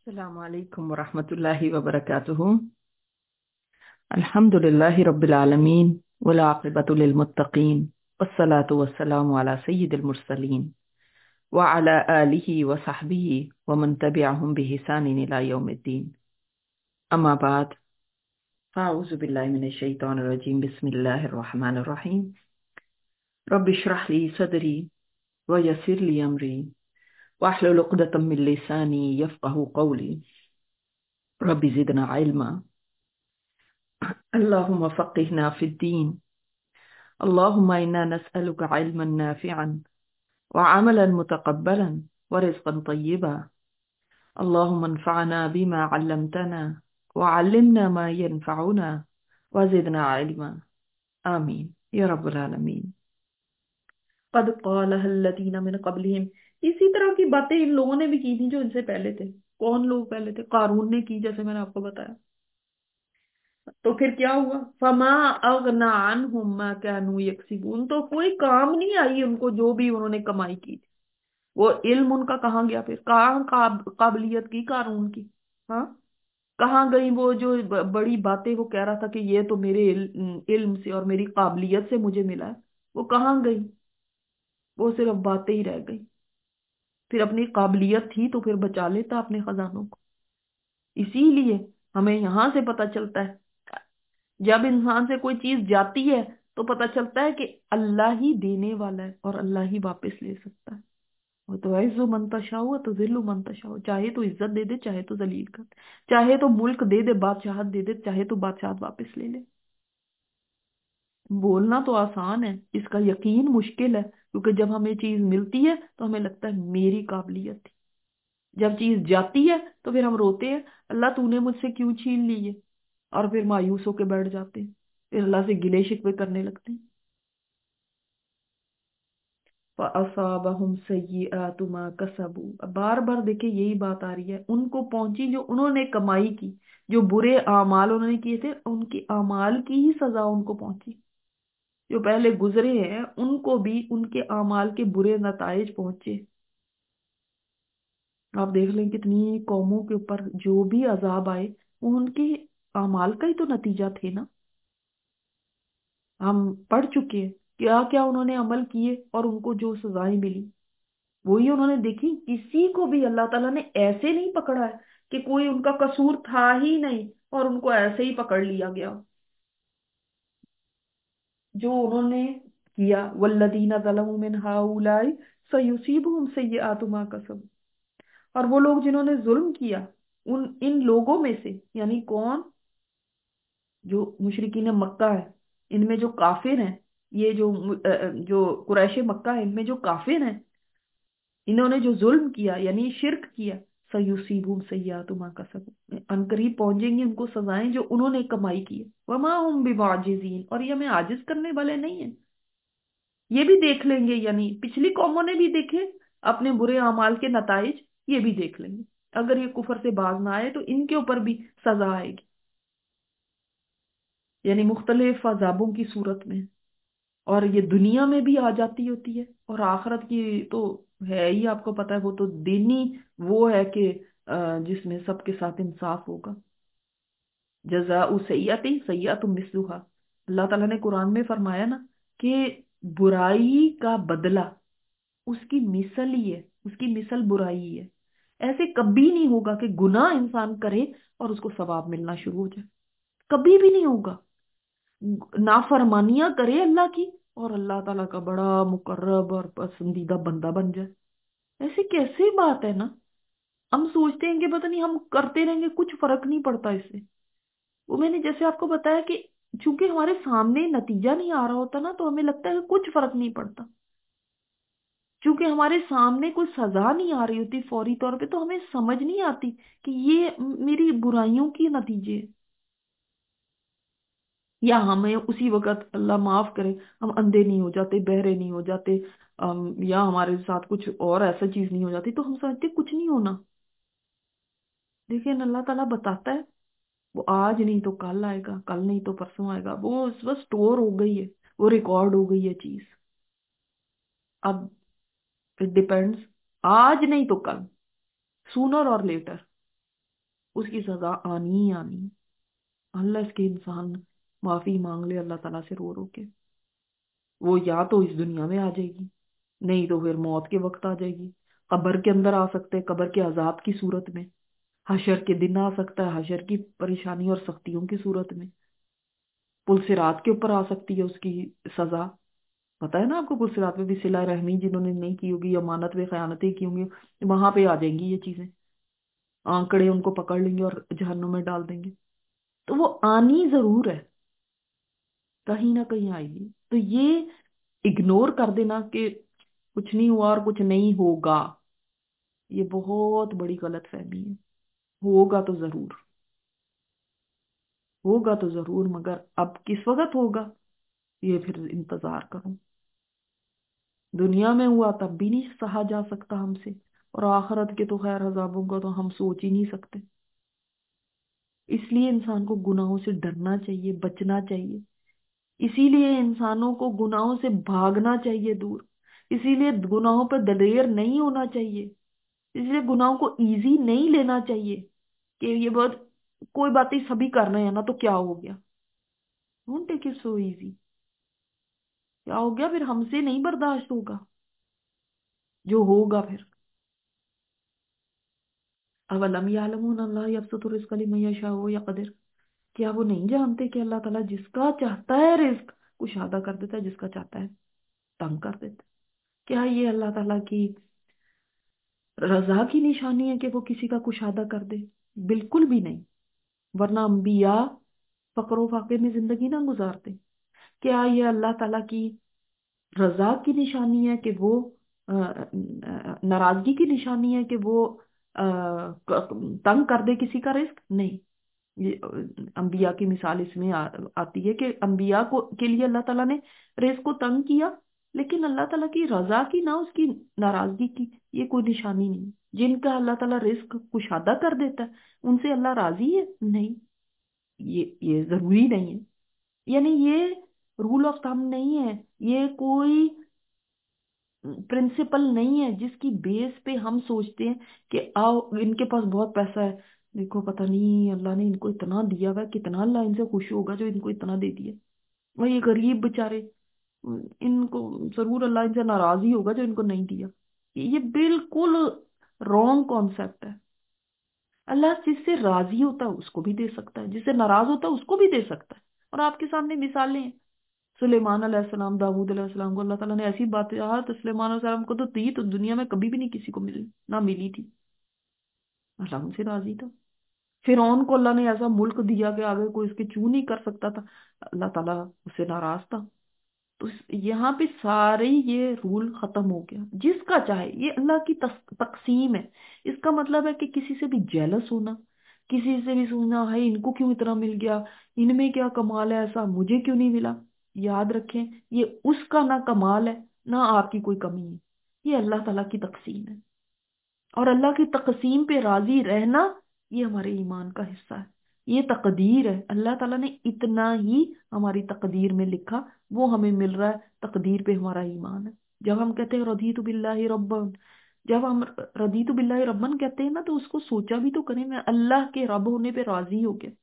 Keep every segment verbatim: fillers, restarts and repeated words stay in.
السلام علیکم ورحمۃ اللہ وبرکاتہ۔ الحمد للہ رب العالمین والعاقبۃ للمتقین والصلاة والسلام علی سید المرسلین وعلی آلہ وصحبہ ومن تبعہم بإحسان الی یوم الدین، اما بعد فاعوذ باللہ من الشیطان الرجیم، بسم اللہ الرحمن الرحیم۔ رب اشرح لی صدری ویسر لی امری واحلل عقدۃ من لسانی یفقہوا قولی رب زدنا علما اللهم فقهنا في الدين، اللهم إنا نسألك علما نافعا وعملا متقبلا ورزقا طيبا، اللهم انفعنا بما علمتنا وعلمنا ما ينفعنا وزدنا علما، آمین یا رب العالمین۔ قد قالها الذين من قبلهم، اسی طرح کی باتیں ان لوگوں نے بھی کی تھی جو ان سے پہلے تھے۔ کون لوگ پہلے تھے؟ قارون نے کی، جیسے میں نے آپ کو بتایا۔ تو پھر کیا ہوا؟ فما اغنا عنہم ما كانوا یکسبون، تو کوئی کام نہیں آئی ان کو جو بھی انہوں نے کمائی کی تھی۔ وہ علم ان کا کہاں گیا؟ پھر کہاں قاب- قابلیت کی قارون کی؟ ہاں، کہاں گئی وہ جو ب- بڑی باتیں وہ کہہ رہا تھا کہ یہ تو میرے علم علم سے اور میری قابلیت سے مجھے ملا ہے، وہ کہاں گئی؟ وہ صرف باتیں ہی رہ گئی۔ پھر اپنی قابلیت تھی تو پھر بچا لیتا اپنے خزانوں کو۔ اسی لیے ہمیں یہاں سے پتہ چلتا ہے، جب انسان سے کوئی چیز جاتی ہے تو پتہ چلتا ہے کہ اللہ ہی دینے والا ہے اور اللہ ہی واپس لے سکتا ہے۔ وہ تو عز من تشاء و تذل من تشاء، چاہے تو عزت دے دے، چاہے تو ذلیل کر دے، چاہے تو ملک دے دے، بادشاہت دے دے، چاہے تو بادشاہت واپس لے لے۔ بولنا تو آسان ہے، اس کا یقین مشکل ہے، کیونکہ جب ہمیں چیز ملتی ہے تو ہمیں لگتا ہے میری قابلیت تھی، جب چیز جاتی ہے تو پھر ہم روتے ہیں اللہ تو نے مجھ سے کیوں چھین لی ہے، اور پھر مایوس ہو کے بیٹھ جاتے ہیں، پھر اللہ سے گلے شکوے کرنے لگتے ہیں۔ فَأَصَابَهُمْ سَيِّئَاتُ مَا كَسَبُوا، بار بار دیکھیں یہی بات آ رہی ہے، ان کو پہنچی جو انہوں نے کمائی کی، جو برے اعمال انہوں نے کیے تھے ان کے اعمال کی ہی سزا ان کو پہنچی۔ جو پہلے گزرے ہیں ان کو بھی ان کے اعمال کے برے نتائج پہنچے۔ آپ دیکھ لیں کتنی قوموں کے اوپر جو بھی عذاب آئے وہ ان کے اعمال کا ہی تو نتیجہ تھے نا۔ ہم پڑھ چکے ہیں کیا کیا انہوں نے عمل کیے اور ان کو جو سزائیں ملی وہی انہوں نے دیکھی۔ کسی کو بھی اللہ تعالیٰ نے ایسے نہیں پکڑا ہے کہ کوئی ان کا قصور تھا ہی نہیں اور ان کو ایسے ہی پکڑ لیا گیا۔ جو انہوں نے کیا، والذین ظلموا من ہؤلاء سیصیبہم سیئات ما کسبوا، اور وہ لوگ جنہوں نے ظلم کیا ان ان لوگوں میں سے، یعنی کون؟ جو مشرکین مکہ ہے، ان میں جو کافر ہیں، یہ جو جو قریش مکہ ہے ان میں جو کافر ہیں، انہوں نے جو ظلم کیا یعنی شرک کیا، سیصیبہم سیئات ما کسبوا، ان قریب پہنچیں گی ان کو سزائیں جو انہوں نے کمائی کی ہے، وما ہم بمعجزین، اور یہ ہمیں عاجز کرنے والے نہیں ہیں۔ یہ بھی دیکھ لیں گے، یعنی پچھلی قوموں نے بھی دیکھے اپنے برے اعمال کے نتائج، یہ بھی دیکھ لیں گے۔ اگر یہ کفر سے باز نہ آئے تو ان کے اوپر بھی سزا آئے گی، یعنی مختلف عذابوں کی صورت میں، اور یہ دنیا میں بھی آ جاتی ہوتی ہے، اور آخرت کی تو ہے ہی، آپ کو پتا ہے وہ تو دین ہی وہ ہے کہ آ، جس میں سب کے ساتھ انصاف ہوگا۔ جزاء سیئۃ سیئۃ مثلھا، اللہ تعالیٰ نے قرآن میں فرمایا نا کہ برائی کا بدلہ اس کی مثل ہی ہے، اس کی مثل برائی ہی ہے۔ ایسے کبھی نہیں ہوگا کہ گناہ انسان کرے اور اس کو ثواب ملنا شروع ہو جائے، کبھی بھی نہیں ہوگا۔ نافرمانیاں کرے اللہ کی اور اللہ تعالیٰ کا بڑا مقرب اور پسندیدہ بندہ بن جائے، ایسے کیسے بات ہے نا؟ ہم سوچتے ہیں کہ پتہ نہیں ہم کرتے رہیں گے کچھ فرق نہیں پڑتا اس سے۔ وہ میں نے جیسے آپ کو بتایا کہ چونکہ ہمارے سامنے نتیجہ نہیں آ رہا ہوتا نا تو ہمیں لگتا ہے کہ کچھ فرق نہیں پڑتا، چونکہ ہمارے سامنے کوئی سزا نہیں آ رہی ہوتی فوری طور پہ تو ہمیں سمجھ نہیں آتی کہ یہ میری برائیوں کی نتیجے ہے، یا ہمیں اسی وقت اللہ معاف کرے ہم اندھے نہیں ہو جاتے، بہرے نہیں ہو جاتے، ام، یا ہمارے ساتھ کچھ اور ایسا چیز نہیں ہو جاتی تو ہم سمجھتے کچھ نہیں ہونا۔ لیکن اللہ تعالیٰ بتاتا ہے وہ آج نہیں تو کل آئے گا، کل نہیں تو پرسوں آئے گا، وہ اس وقت سٹور ہو گئی ہے، وہ ریکارڈ ہو گئی ہے چیز۔ اب اٹ ڈپینڈس، آج نہیں تو کل، سونر اور لیٹر، اس کی سزا آنی ہی آنی ہے۔ اللہ اس کے انسان معافی مانگ لے اللہ تعالیٰ سے رو رو کے، وہ یا تو اس دنیا میں آ جائے گی، نہیں تو پھر موت کے وقت آ جائے گی۔ قبر کے اندر آ سکتے ہیں، قبر کے عذاب کی صورت میں، حشر کے دن آ سکتا ہے، حشر کی پریشانی اور سختیوں کی صورت میں، پل صراط کے اوپر آ سکتی ہے اس کی سزا۔ پتا ہے نا آپ کو، پل صراط پہ بھی صلہ رحمی جنہوں نے نہیں کی ہوگی، امانت میں خیانتیں کی ہوں گی، وہاں پہ آ جائیں گی یہ چیزیں، آنکڑے ان کو پکڑ لیں گے اور جہنم میں ڈال دیں گے۔ تو وہ آنی ضرور ہے، کہیں نہ کہیں آئے گی۔ تو یہ اگنور کر دینا کہ کچھ نہیں ہوا اور کچھ نہیں ہوگا، یہ بہت بڑی غلط فہمی ہے۔ ہوگا تو ضرور، ہوگا تو ضرور، مگر اب کس وقت ہوگا یہ پھر انتظار کرو۔ دنیا میں ہوا تب بھی نہیں سہا جا سکتا ہم سے، اور آخرت کے تو خیر عذابوں کا تو ہم سوچ ہی نہیں سکتے۔ اس لیے انسان کو گناہوں سے ڈرنا چاہیے، بچنا چاہیے، اسی لیے انسانوں کو گناہوں سے بھاگنا چاہیے دور، اسی لیے گناہوں پہ دلیر نہیں ہونا چاہیے، اس لیے گناہوں کو ایزی نہیں لینا چاہیے کہ یہ بہت کوئی باتیں سبھی کر رہے ہیں نا تو کیا ہو گیا۔ Don't take it so easy, کیا ہو گیا پھر ہم سے نہیں برداشت ہوگا جو ہوگا پھر۔ اولم یعلمون اللہ یبسط الرزق لمن یشاء ویقدر، کیا وہ نہیں جانتے کہ اللہ تعالیٰ جس کا چاہتا ہے رزق کشادہ کر دیتا ہے، جس کا چاہتا ہے تنگ کر دیتا ہے۔ کیا یہ اللہ تعالیٰ کی رضا کی نشانی ہے کہ وہ کسی کا کشادہ کر دے؟ بالکل بھی نہیں، ورنہ انبیاء فقر و فاقے میں زندگی نہ گزارتے۔ کیا یہ اللہ تعالیٰ کی رضا کی نشانی ہے کہ وہ آ، آ، ناراضگی کی نشانی ہے کہ وہ آ، تنگ کر دے کسی کا رزق؟ نہیں، یہ انبیاء کی مثال اس میں آ- آتی ہے کہ انبیاء کو کے لیے اللہ تعالیٰ نے رزق کو تنگ کیا، لیکن اللہ تعالیٰ کی رضا کی نہ اس کی ناراضگی کی یہ کوئی نشانی نہیں۔ جن کا اللہ تعالیٰ رزق کشادہ کر دیتا ہے ان سے اللہ راضی ہے؟ نہیں، یہ یہ ضروری نہیں ہے، یعنی یہ رول آف تھم نہیں ہے، یہ کوئی پرنسپل نہیں ہے جس کی بیس پہ ہم سوچتے ہیں کہ آؤ ان کے پاس بہت پیسہ ہے، دیکھو پتہ نہیں اللہ نے ان کو اتنا دیا ہوا ہے، کتنا اللہ ان سے خوش ہوگا جو ان کو اتنا دے دیا، اور یہ غریب بےچارے ان کو ضرور اللہ ان سے ناراض ہی ہوگا جو ان کو نہیں دیا۔ یہ بالکل رانگ کانسیپٹ ہے۔ اللہ جس سے راضی ہوتا ہے اس کو بھی دے سکتا ہے، جس سے ناراض ہوتا ہے اس کو بھی دے سکتا ہے، اور آپ کے سامنے مثالیں ہیں۔ سلیمان علیہ السلام، داؤد علیہ السلام کو اللہ تعالیٰ نے ایسی باتیں کہا تو سلیمان علیہ السلام کو تو دی تو دنیا میں کبھی بھی نہیں کسی کو ملی، نہ ملی تھی، اللہ ان سے راضی تھا۔ فرعون کو اللہ نے ایسا ملک دیا کہ آگے کوئی اس کے چوں نہیں کر سکتا تھا، اللہ تعالیٰ اس سے ناراض تھا۔ تو اس- یہاں پہ سارے یہ رول ختم ہو گیا، جس کا چاہے، یہ اللہ کی تس- تقسیم ہے۔ اس کا مطلب ہے کہ کسی سے بھی جیلس ہونا، کسی سے بھی سوچنا ہے ان کو کیوں اتنا مل گیا، ان میں کیا کمال ہے ایسا مجھے کیوں نہیں ملا، یاد رکھیں یہ اس کا نہ کمال ہے نہ آپ کی کوئی کمی ہے، یہ اللہ تعالیٰ کی تقسیم ہے، اور اللہ کی تقسیم پہ راضی رہنا یہ ہمارے ایمان کا حصہ ہے، یہ تقدیر ہے۔ اللہ تعالیٰ نے اتنا ہی ہماری تقدیر میں لکھا، وہ ہمیں مل رہا ہے، تقدیر پہ ہمارا ایمان ہے۔ جب ہم کہتے ہیں رضیت باللہ ربن، جب ہم رضیت باللہ ربن کہتے ہیں نا تو اس کو سوچا بھی تو کریں، میں اللہ کے رب ہونے پہ راضی ہو گیا،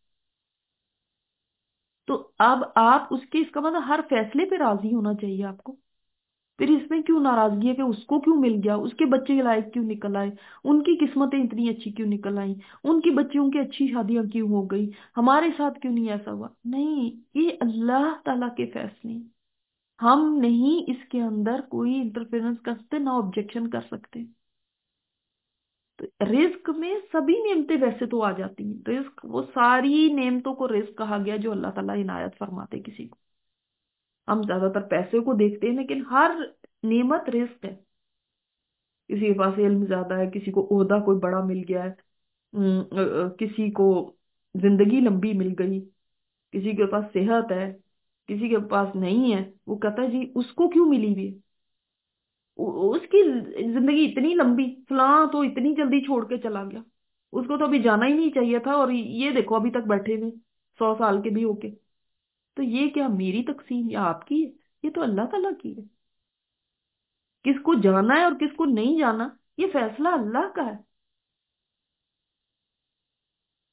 تو اب آپ اس کے، اس کا مطلب ہر فیصلے پہ راضی ہونا چاہیے آپ کو۔ پھر اس میں کیوں ناراضگی ہے کہ اس کو کیوں مل گیا، اس کے بچے کے لائق کیوں نکل آئے، ان کی قسمتیں اتنی اچھی کیوں نکل آئیں، ان کی بچیوں کی اچھی شادیاں کیوں ہو گئی، ہمارے ساتھ کیوں نہیں ایسا ہوا؟ نہیں، یہ اللہ تعالیٰ کے فیصلے ہیں، ہم نہیں اس کے اندر کوئی انٹرفیئرنس کر سکتے، نہ آبجیکشن کر سکتے۔ تو رزق میں سبھی نعمتیں ویسے تو آ جاتی ہیں، رزق وہ ساری نعمتوں کو رزق کہا گیا جو اللہ تعالیٰ عنایت فرماتے کسی کو۔ ہم زیادہ تر پیسے کو دیکھتے ہیں لیکن ہر نعمت رزق ہے۔ کسی کے پاس علم زیادہ ہے، کسی کو عہدہ کوئی بڑا مل گیا ہے، ام، ا- ا- کسی کو زندگی لمبی مل گئی، کسی کے پاس صحت ہے، کسی کے پاس نہیں ہے، وہ کہتا ہے جی اس کو کیوں ملی ہوئی ہے، او- اس کی زندگی اتنی لمبی، فلاں تو اتنی جلدی چھوڑ کے چلا گیا، اس کو تو ابھی جانا ہی نہیں چاہیے تھا، اور یہ دیکھو ابھی تک بیٹھے ہوئے سو سال کے بھی ہو کے۔ تو یہ کیا میری تقسیم یا آپ کی ہے؟ یہ تو اللہ تعالیٰ کی ہے، کس کو جانا ہے اور کس کو نہیں جانا یہ فیصلہ اللہ کا ہے۔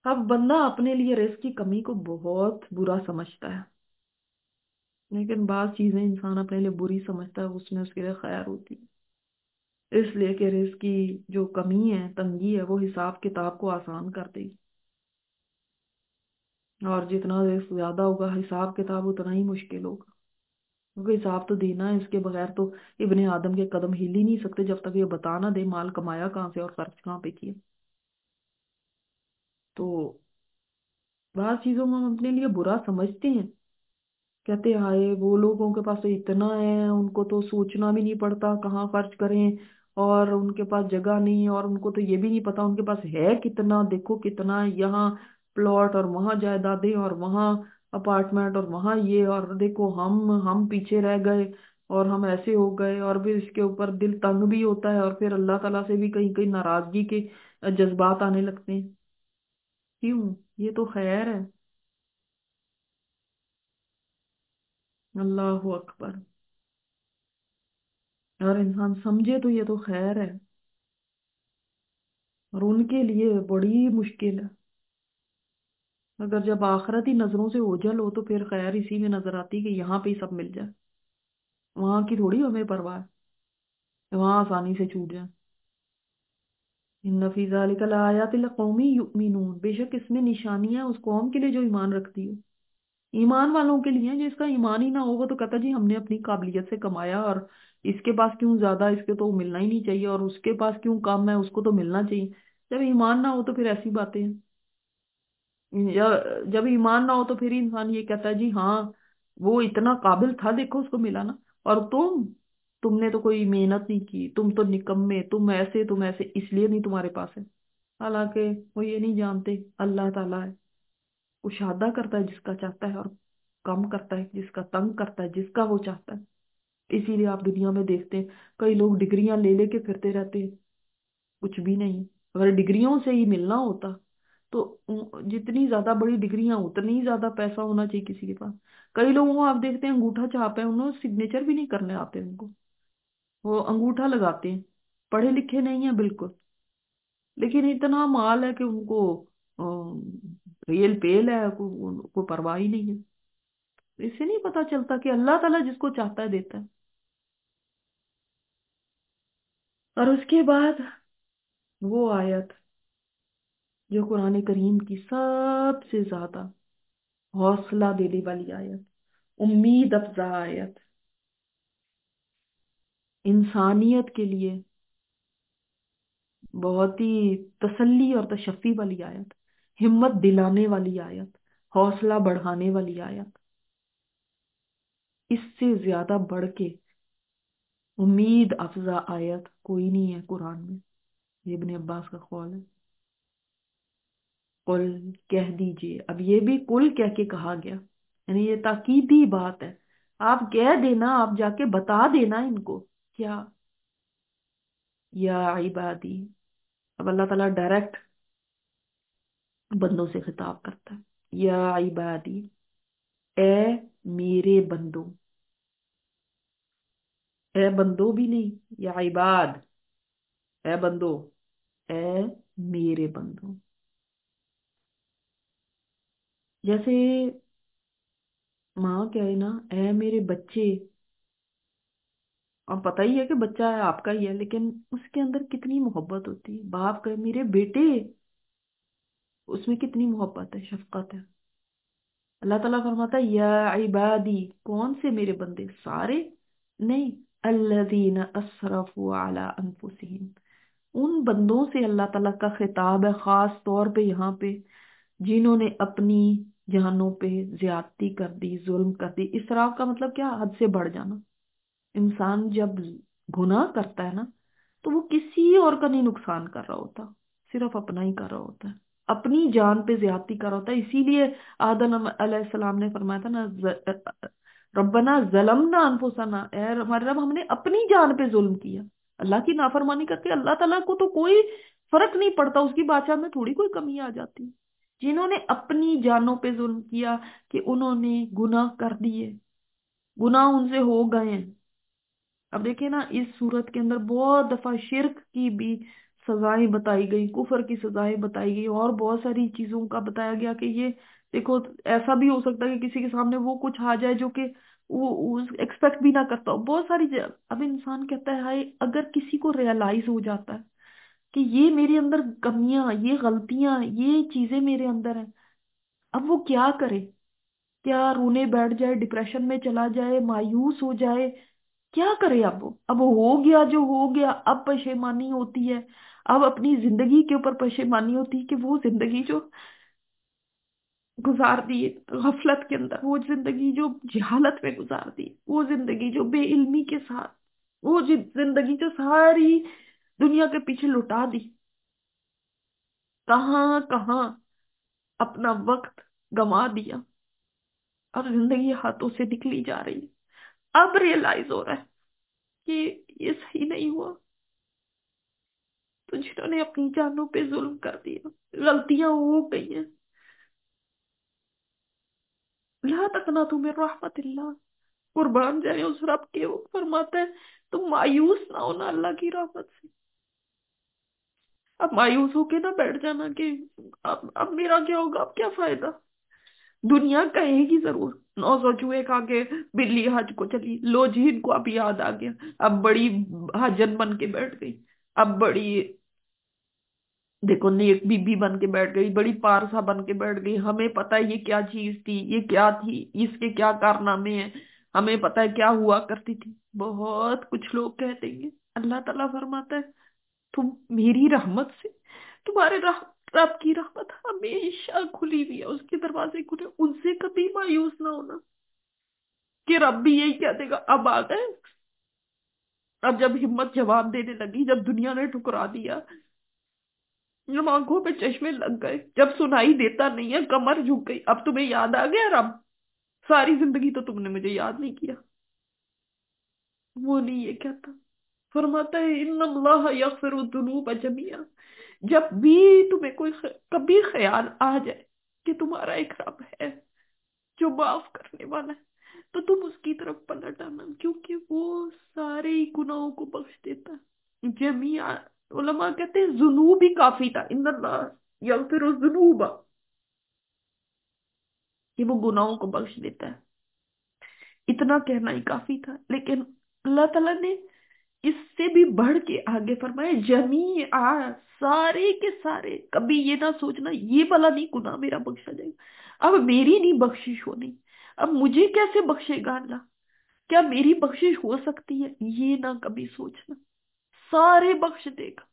اب بندہ اپنے لیے رزق کی کمی کو بہت برا سمجھتا ہے، لیکن بعض چیزیں انسان اپنے لیے بری سمجھتا ہے اس میں اس کے لیے خیر ہوتی ہے، اس لیے کہ رزق کی جو کمی ہے، تنگی ہے، وہ حساب کتاب کو آسان کر دے گی، اور جتنا رزق زیادہ ہوگا حساب کتاب اتنا ہی مشکل ہوگا، کیونکہ حساب تو دینا ہے، اس کے بغیر تو ابن آدم کے قدم ہل ہی نہیں سکتے جب تک یہ بتا نہ دے مال کمایا کہاں سے اور خرچ کہاں پہ کیا۔ تو بعض چیزوں کو ہم اپنے لیے برا سمجھتے ہیں، کہتے ہیں ہائے وہ لوگوں کے پاس تو اتنا ہے، ان کو تو سوچنا بھی نہیں پڑتا کہاں خرچ کریں، اور ان کے پاس جگہ نہیں ہے، اور ان کو تو یہ بھی نہیں پتا ان کے پاس ہے کتنا، دیکھو کتنا ہے، یہاں پلاٹ اور وہاں جائیدادیں اور وہاں اپارٹمنٹ اور وہاں یہ، اور دیکھو ہم ہم پیچھے رہ گئے اور ہم ایسے ہو گئے، اور پھر اس کے اوپر دل تنگ بھی ہوتا ہے، اور پھر اللہ تعالیٰ سے بھی کہیں کہیں ناراضگی کے جذبات آنے لگتے ہیں۔ کیوں؟ یہ تو خیر ہے۔ اللہ اکبر۔ اگر انسان سمجھے تو یہ تو خیر ہے، اور ان کے لیے بڑی مشکل ہے۔ اگر جب آخرت ہی نظروں سے اوجھل ہو تو پھر خیر اسی میں نظر آتی کہ یہاں پہ ہی سب مل جائے، وہاں کی تھوڑی ہمیں پرواہ ہے کہ وہاں آسانی سے چھوٹ جائے۔ ان فی ذلک لآیات لقوم یؤمنون، بے شک اس میں نشانیاں اس قوم کے لیے جو ایمان رکھتی ہے، ایمان والوں کے لیے۔ جس کا ایمان ہی نہ ہو وہ تو کہتا جی ہم نے اپنی قابلیت سے کمایا، اور اس کے پاس کیوں زیادہ، اس کے تو ملنا ہی نہیں چاہیے، اور اس کے پاس کیوں کم ہے، اس کو تو ملنا چاہیے۔ جب ایمان نہ ہو تو پھر ایسی باتیں ہیں۔ یا- جب ایمان نہ ہو تو پھر انسان یہ کہتا ہے جی ہاں وہ اتنا قابل تھا، دیکھو اس کو ملا نا، اور تم تم نے تو کوئی محنت نہیں کی، تم تو نکمے، تم ایسے تم ایسے، اس لیے نہیں تمہارے پاس ہے۔ حالانکہ وہ یہ نہیں جانتے اللہ تعالیٰ ہے، کشادہ کرتا ہے جس کا چاہتا ہے، اور کم کرتا ہے جس کا، تنگ کرتا ہے جس کا وہ چاہتا ہے۔ اسی لیے آپ دنیا میں دیکھتے ہیں کئی لوگ ڈگریاں لے لے کے پھرتے رہتے ہیں، کچھ بھی نہیں۔ اگر ڈگریوں سے ہی ملنا ہوتا تو جتنی زیادہ بڑی ڈگریاں اتنی ہی زیادہ پیسہ ہونا چاہیے کسی کے پاس۔ کئی لوگوں کو آپ دیکھتے ہیں انگوٹھا چھاپ ہے، انہوں سگنیچر بھی نہیں کرنے آتے ان کو، وہ انگوٹھا لگاتے ہیں، پڑھے لکھے نہیں ہیں بالکل، لیکن اتنا مال ہے کہ ان کو آم، ریل پیل ہے، کو, کو پرواہ ہی نہیں ہے۔ اس سے نہیں پتا چلتا کہ اللہ تعالیٰ جس کو چاہتا ہے دیتا ہے۔ اور اس کے بعد وہ آیت جو قرآن کریم کی سب سے زیادہ حوصلہ دینے والی آیت، امید افزا آیت، انسانیت کے لیے بہت ہی تسلی اور تشفی والی آیت، ہمت دلانے والی آیت، حوصلہ بڑھانے والی آیت، اس سے زیادہ بڑھ کے امید افزا آیت کوئی نہیں ہے قرآن میں۔ یہ ابن عباس کا قول ہے۔ قل، کہہ دیجئے، اب یہ بھی قل کہہ کے کہا گیا، یعنی یہ تاکیدی بات ہے، آپ کہہ دینا، آپ جا کے بتا دینا ان کو کیا، یا عبادی۔ اب اللہ تعالیٰ ڈائریکٹ بندوں سے خطاب کرتا ہے، یا عبادی، اے میرے بندو، اے بندو بھی نہیں، یا عباد، اے بندو، اے میرے بندو۔ جیسے ماں کہے نا اے میرے بچے، اب پتہ ہی ہے کہ بچہ ہے آپ کا ہی ہے، لیکن اس کے اندر کتنی محبت ہوتی ہے۔ باپ کہے میرے بیٹے، اس میں کتنی محبت ہے، شفقت ہے۔ اللہ تعالیٰ فرماتا ہے یا عبادی، کون سے میرے بندے؟ سارے نہیں، الذین اسرفوا علی انفسہم، ان بندوں سے اللہ تعالیٰ کا خطاب ہے خاص طور پہ یہاں پہ، جنہوں نے اپنی جانوں پہ زیادتی کر دی، ظلم کر دی۔ اسراف کا مطلب کیا؟ حد سے بڑھ جانا۔ انسان جب گناہ کرتا ہے نا تو وہ کسی اور کا نہیں نقصان کر رہا ہوتا، صرف اپنا ہی کر رہا ہوتا ہے، اپنی جان پہ زیادتی کر رہا ہوتا ہے۔ اسی لیے آدم علیہ السلام نے فرمایا تھا نا ز- ربنا ظلمنا انفسنا، اے ہمارے رب ہم نے اپنی جان پہ ظلم کیا۔ اللہ کی نافرمانی کر کے اللہ تعالیٰ کو تو کوئی فرق نہیں پڑتا، اس کی بادشاہ میں تھوڑی کوئی کمی آ جاتی۔ جنہوں نے اپنی جانوں پہ ظلم کیا کہ انہوں نے گناہ کر دیے، گناہ ان سے ہو گئے ہیں۔ اب دیکھیں نا اس صورت کے اندر بہت دفعہ شرک کی بھی سزائیں بتائی گئی، کفر کی سزائیں بتائی گئی، اور بہت ساری چیزوں کا بتایا گیا کہ یہ دیکھو ایسا بھی ہو سکتا ہے کہ کسی کے سامنے وہ کچھ آ جائے جو کہ وہ ایکسپیکٹ بھی نہ کرتا ہو، بہت ساری چیز- اب انسان کہتا ہے ہائے اگر کسی کو ریئلائز ہو جاتا ہے کہ یہ میرے اندر کمیاں، یہ غلطیاں، یہ چیزیں میرے اندر ہیں، اب وہ کیا کرے؟ کیا رونے بیٹھ جائے، ڈپریشن میں چلا جائے، مایوس ہو جائے؟ کیا کرے؟ اب وہ اب ہو گیا جو ہو گیا، اب پشیمانی ہوتی ہے، اب اپنی زندگی کے اوپر پشیمانی ہوتی ہے کہ وہ زندگی جو گزار دی غفلت کے اندر، وہ زندگی جو جہالت میں گزار دی، وہ زندگی جو بے علمی کے ساتھ، وہ جی- زندگی جو ساری دنیا کے پیچھے لٹا دی، کہاں کہاں اپنا وقت گنوا دیا اور زندگی ہاتھوں سے نکلی جا رہی ہے۔ اب ریئلائز ہو رہا ہے کہ یہ صحیح نہیں ہوا، تو جنہوں نے اپنی جانوں پہ ظلم کر دیا، غلطیاں ہو گئی ہیں، لا تقنطوا من رحمت اللہ، قربان جائے اس رب کے، وہ فرماتا ہے تم مایوس نہ ہونا اللہ کی رحمت سے۔ اب مایوس ہو کے نہ بیٹھ جانا کہ اب اب میرا کیا ہوگا، اب کیا فائدہ، دنیا کہے گی ضرور، نو سو چوہے کھا کے بلی حج کو چلی، لو جی ان کو اب یاد آ گیا، اب بڑی حجن بن کے بیٹھ گئی، اب بڑی دیکھو نیک بی بی بن کے بیٹھ گئی، بڑی پارسا بن کے بیٹھ گئی، ہمیں پتہ ہے یہ کیا چیز تھی، یہ کیا تھی، اس کے کیا کارنامے ہیں، ہمیں پتہ ہے کیا ہوا کرتی تھی، بہت کچھ لوگ کہہ دیں گے۔ اللہ تعالیٰ فرماتا ہے تم میری رحمت سے، تمہارے رح رب کی رحمت ہمیشہ کھلی ہوئی ہے، اس کے دروازے کھلے، ان سے کبھی مایوس نہ ہونا کہ رب بھی یہی کہہ دے گا اب آ گئے۔ اب جب ہمت جواب دینے لگی، جب دنیا نے ٹھکرا دیا، جب آنکھوں پہ چشمے لگ گئے، جب سنائی دیتا نہیں ہے، کمر جھک گئی، اب تمہیں یاد آ گیا رب؟ ساری زندگی تو تم نے مجھے یاد نہیں کیا۔ وہ نہیں یہ کہتا، فرماتا ہے ان اللہ یغفر الذنوب جميعا، جب بھی تمہیں کوئی خ... کبھی خیال آ جائے کہ تمہارا ایک رب ہے جو معاف کرنے والا ہے، تو تم اس کی طرف پلٹ آنا، کیونکہ وہ سارے گناہوں کو بخش دیتا ہے جميعا۔ علماء کہتے ہیں ذنوب ہی کافی تھا، ان اللہ یغفر الذنوب، کہ وہ گناہوں کو بخش دیتا ہے، اتنا کہنا ہی کافی تھا۔ لیکن اللہ تعالیٰ نے اس سے بھی بڑھ کے آگے فرمائے جمیع، سارے کے سارے، کبھی یہ نہ سوچنا یہ بلا نہیں گناہ میرا بخشا جائے گا، اب میری نہیں بخشش ہونی، اب مجھے کیسے بخشے گا اللہ، کیا میری بخشش ہو سکتی ہے، یہ نہ کبھی سوچنا، سارے بخش دے گا۔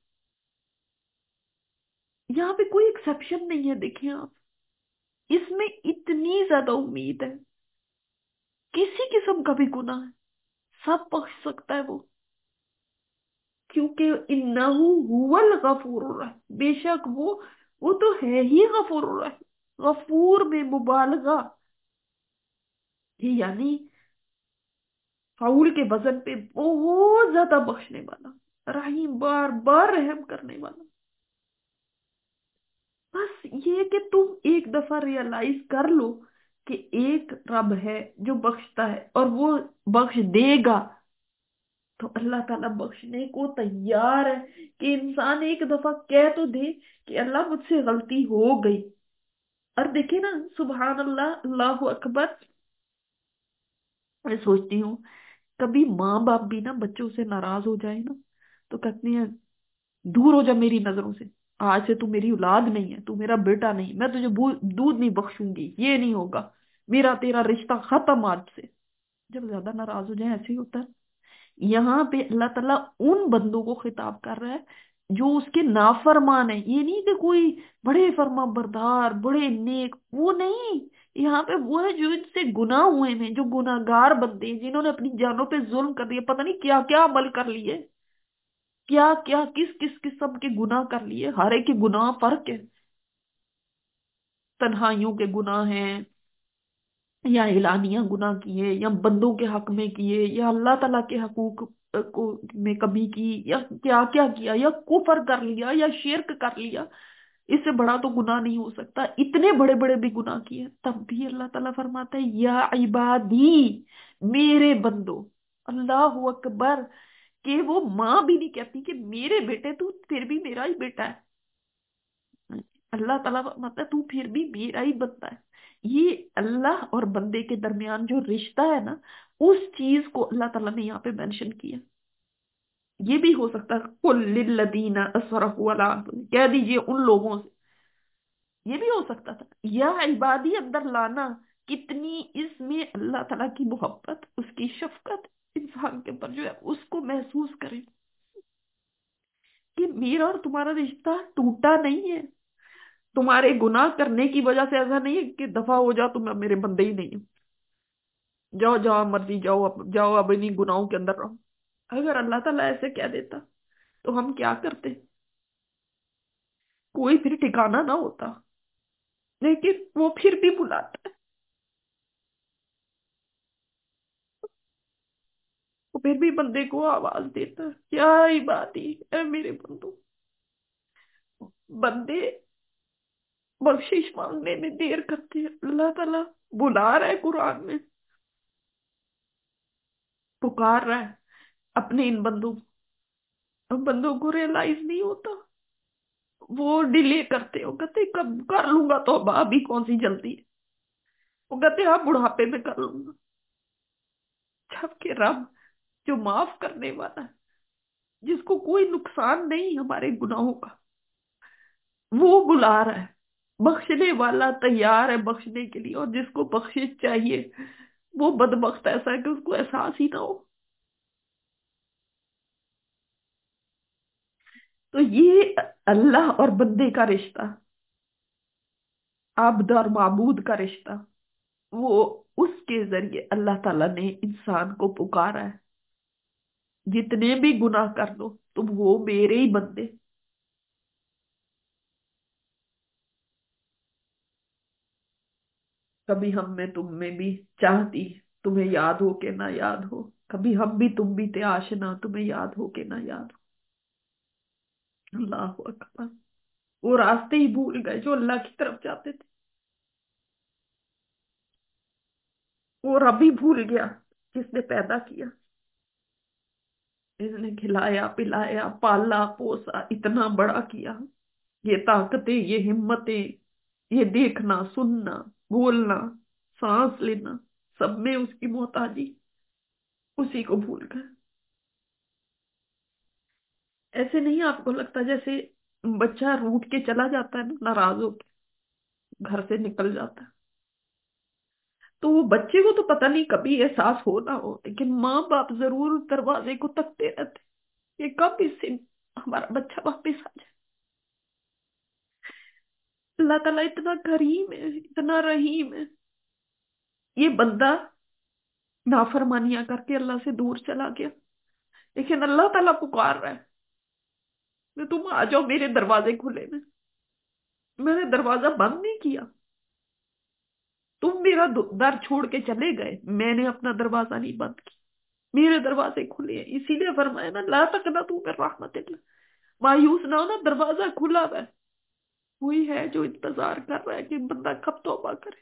یہاں پہ کوئی ایکسیپشن نہیں ہے، دیکھیں آپ، اس میں اتنی زیادہ امید ہے، کسی قسم کا بھی گناہ ہے سب بخش سکتا ہے وہ، کیونکہ انہو هو الغفور الرحیم، بے شک وہ وہ تو ہے ہی غفور الرحیم، غفور میں مبالغہ، یہ یعنی فعول کے وزن پہ بہت زیادہ بخشنے والا، رحیم بار بار رحم کرنے والا۔ بس یہ کہ تم ایک دفعہ ریئلائز کر لو کہ ایک رب ہے جو بخشتا ہے اور وہ بخش دے گا، تو اللہ تعالیٰ بخشنے کو تیار ہے، کہ انسان ایک دفعہ کہہ تو دے کہ اللہ مجھ سے غلطی ہو گئی، اور دیکھیں نا سبحان اللہ، اللہ اکبر، میں سوچتی ہوں کبھی ماں باپ بھی نا بچوں سے ناراض ہو جائے نا تو کہتے ہیں دور ہو جا میری نظروں سے، آج سے تو میری اولاد نہیں ہے، تو میرا بیٹا نہیں، میں تجھے بو- دودھ نہیں بخشوں گی، یہ نہیں ہوگا، میرا تیرا رشتہ ختم آج سے۔ جب زیادہ ناراض ہو جائیں ایسے ہی ہوتا ہے۔ یہاں پہ اللہ تعالیٰ ان بندوں کو خطاب کر رہا ہے جو اس کے نافرمان ہیں، یہ نہیں کہ کوئی بڑے فرما بردار، بڑے نیک، وہ نہیں، یہاں پہ وہ ہے جو ان سے گناہ ہوئے ہیں، جو گناہ گار بندے ہیں، جنہوں نے اپنی جانوں پہ ظلم کر دیا، پتہ نہیں کیا کیا عمل کر لیے، کیا کیا کس کس قسم کے گناہ کر لیے، ہر ایک کے گناہ فرق ہے، تنہائیوں کے گناہ ہیں، یا اعلانیہ گناہ کیے، یا بندوں کے حق میں کیے، یا اللہ تعالیٰ کے حقوق کو میں کمی کی، یا کیا کیا کیا، یا کفر کر لیا، یا شرک کر لیا، اس سے بڑا تو گناہ نہیں ہو سکتا، اتنے بڑے بڑے بھی گناہ کیے، تب بھی اللہ تعالیٰ فرماتا ہے یا عبادی، میرے بندو، اللہ اکبر، کہ وہ ماں بھی نہیں کہتی کہ میرے بیٹے تو پھر بھی میرا ہی بیٹا ہے، اللہ تعالیٰ مطلب تو پھر بھی میرا ہی بنتا ہے۔ یہ اللہ اور بندے کے درمیان جو رشتہ ہے نا، اس چیز کو اللہ تعالیٰ نے یہاں پہ مینشن کیا۔ یہ بھی ہو سکتا ہے قل للذین اسرفوا علی انفسہم، کہہ دیجئے ان لوگوں سے، یہ بھی ہو سکتا تھا۔ یا عبادی اندر لانا، کتنی اس میں اللہ تعالیٰ کی محبت، اس کی شفقت انسان کے اوپر جو ہے اس کو محسوس کریں کہ میرا اور تمہارا رشتہ ٹوٹا نہیں ہے، تمہارے گناہ کرنے کی وجہ سے ایسا نہیں ہے کہ دفعہ ہو جاؤ تم اب میرے بندے ہی نہیں ہو، جاؤ جاؤ مرضی جاؤ، اب جاؤ اب انہیں گناہوں کے اندر رہو۔ اگر اللہ تعالیٰ ایسے کہہ دیتا تو ہم کیا کرتے؟ کوئی پھر ٹھکانا نہ ہوتا، لیکن وہ پھر بھی بلاتا ہے، وہ پھر بھی بندے کو آواز دیتا ہے، کیا ہی بات ہی اے میرے بندو۔ بندے بخشش مانگنے میں دیر کرتے ہیں، اللہ تعالیٰ بلا رہا ہے قرآن میں، پکار رہا ہے اپنے ان بندوں کو، بندوں کو ریئلائز نہیں ہوتا، وہ ڈیلے کرتے ہو، کہتے کب کر لوں گا، تو ابھی کون سی جلدی ہے، وہ کہتے ہاں بڑھاپے میں کر لوں گا، جبکہ رب جو معاف کرنے والا ہے، جس کو کوئی نقصان نہیں ہمارے گناہوں کا، وہ بلا رہا ہے، بخشنے والا تیار ہے بخشنے کے لیے، اور جس کو بخشش چاہیے وہ بدبخت ایسا ہے کہ اس کو احساس ہی نہ ہو۔ تو یہ اللہ اور بندے کا رشتہ، عبد اور معبود کا رشتہ، وہ اس کے ذریعے اللہ تعالیٰ نے انسان کو پکارا ہے، جتنے بھی گناہ کر لو تم وہ میرے ہی بندے۔ کبھی ہم میں تم میں بھی چاہتی، تمہیں یاد ہو کہ نہ یاد ہو، کبھی ہم بھی تم بھی تھے آشنا، تمہیں یاد ہو کہ نہ یاد ہو۔ اللہ اکبر، وہ راستے ہی بھول گئے جو اللہ کی طرف جاتے تھے، وہ رب ہی بھول گیا جس نے پیدا کیا، جس نے کھلایا پلایا پالا پوسا اتنا بڑا کیا، یہ طاقتیں یہ ہمتیں، یہ دیکھنا سننا بولنا سانس لینا، سب میں اس کی محتاجی، اسی کو بھول گئے۔ ایسے نہیں آپ کو لگتا جیسے بچہ روٹ کے چلا جاتا ہے نا، ناراض ہو کے گھر سے نکل جاتا ہے، تو وہ بچے کو تو پتہ نہیں کبھی احساس ہو نہ ہو، لیکن ماں باپ ضرور دروازے کو تکتے رہتے کہ کب اس سے ہمارا بچہ واپس آ جائے۔ اللہ تعالیٰ اتنا کریم ہے، اتنا رحیم ہے، یہ بندہ نافرمانیاں کر کے اللہ سے دور چلا گیا، لیکن اللہ تعالیٰ پکار رہا ہے کہ تم آ جاؤ، میرے دروازے کھلے میں، میں نے دروازہ بند نہیں کیا، تم میرا در چھوڑ کے چلے گئے، میں نے اپنا دروازہ نہیں بند کیا، میرے دروازے کھلے ہیں، اسی لیے فرمایا نا لا تقنطوا من رحمت اللہ، مایوس نہ ہونا، دروازہ کھلا ہے، وہی ہے جو انتظار کر رہا ہے کہ بندہ کب توبہ کرے،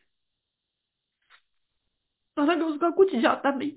حالانکہ اس کا کچھ جاتا نہیں۔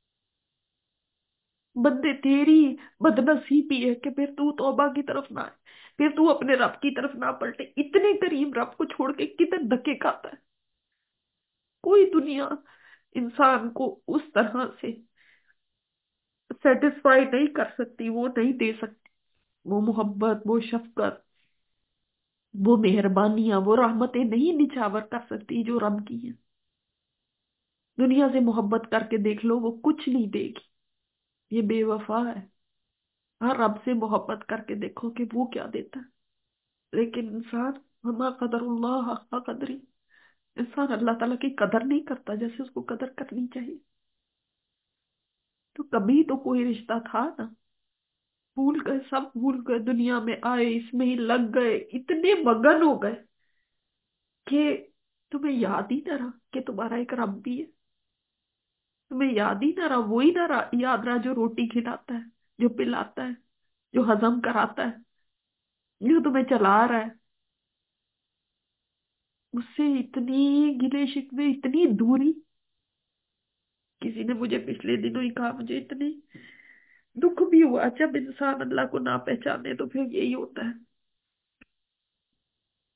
بندے تیری بدنصیبی ہے کہ پھر تو توبہ کی طرف نہ آئے، پھر تو اپنے رب کی طرف نہ پلٹے، اتنے قریب رب کو چھوڑ کے کتنے دھکے کھاتا ہے۔ کوئی دنیا انسان کو اس طرح سے سیٹسفائی نہیں کر سکتی، وہ نہیں دے سکتی، وہ محبت وہ شفقت وہ مہربانیاں وہ رحمتیں نہیں نچھاور کر سکتی جو رب کی ہیں۔ دنیا سے محبت کر کے دیکھ لو، وہ کچھ نہیں دے گی، یہ بے وفا ہے۔ ہر رب سے محبت کر کے دیکھو کہ وہ کیا دیتا ہے، لیکن انسان وما قدر اللہ حق قدری، انسان اللہ تعالیٰ کی قدر نہیں کرتا جیسے اس کو قدر کرنی چاہیے۔ تو کبھی تو کوئی رشتہ تھا نا، بھول گئے، سب بھول گئے، دنیا میں آئے اس میں ہی لگ گئے، اتنے مگن ہو گئے کہ تمہیں یاد ہی نہ رہا کہ تمہارا ایک رب بھی ہے، تمہیں یاد ہی نہ رہا، وہی نہ رہا یاد رہا جو روٹی کھلاتا ہے، جو پلاتا ہے، جو ہضم کراتا ہے، جو تمہیں چلا رہا ہے، اس سے اتنی گلے شکوے اتنی دوری۔ کسی نے مجھے پچھلے دنوں ہی کہا، مجھے اتنی दुख भी हुआ जब इंसान अल्लाह को ना पहचाने, तो फिर यही होता है।